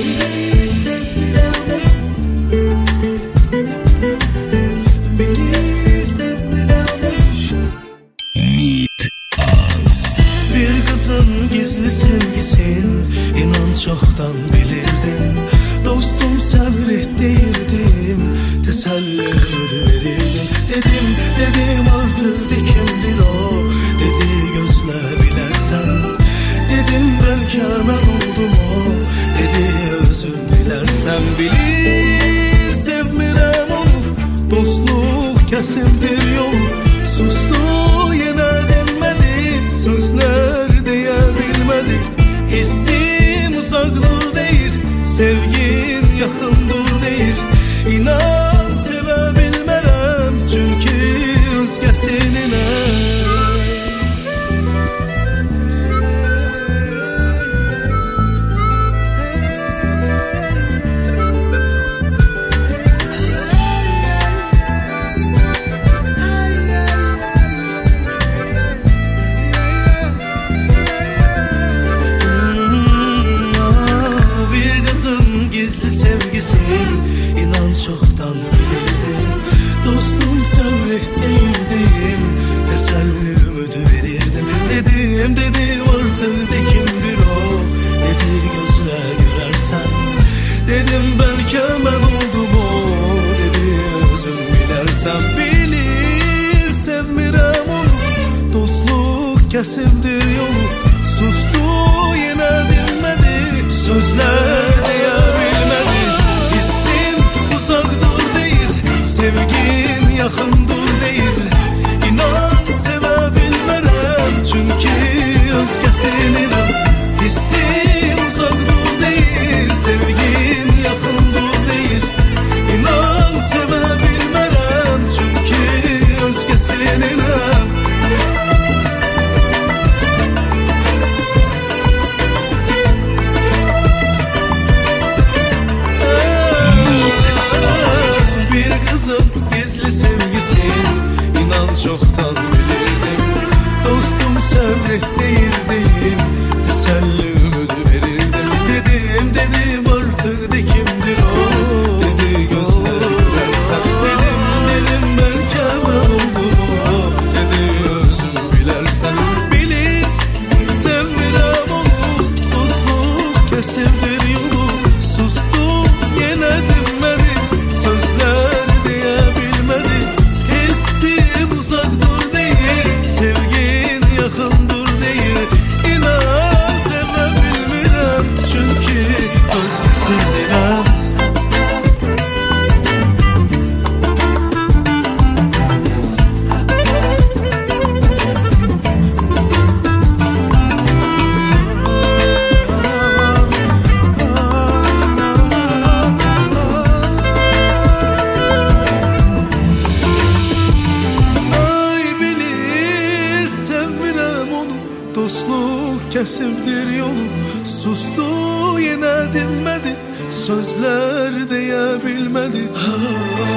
Gizli sevgisin, inan çoktan bilirdim. Dostum sabret değildim, tesellimi verirdim. Dedim artık kimdir o, dedi gözle bilersen. Dedim belki ben oldum o, dedi özür dilersen. Bilir sevmirem onu, dostluk kesimdir yol. Sustu yine dinmedi, sözler hissim uzakdır deyir, sevgin yaxındır deyir. İnan sevə bilmərəm, çünki özgəsininə. İnan çoktan bilirdim. Dostum sabret değildim, tesellimi verirdim. Dedim artık de kimdir o, dedi gözle görersen. Dedim belki ben oldum o, dedi özüm bilersen. Bilir sevmirem onu, dostluk kesimdir yolu. Sustu yine dinmedi, sözler diyebilmedi. Hissim uzakdır deyir, sevgin yaxındır deyir. İnan sevə bilmərəm, çünki özgəsininəm. Hissim uzakdır deyir, sevgin yaxındır deyir. İnan sevə bilmərəm, çünki özgəsininəm. Gizli sevgisin, inan çoktan bilirdim. Dostum sabret değildim, tesellimi verirdim. Dedim artık de kimdir o, dedi gözler görersen. Dedim belki ben oldum o, dedi özüm bilersen. Bilir sevmirem onu, dostluk kesimdir yolu. Sustu yine dinmedi, sözler uzakdır değil, sevgin yakındır değil. İnan sevmem bilmirəm, çünkü özgəsininəm. Dostluk kesimdir yolu. Sustu yine dinmedi, sözler diyebilmedi.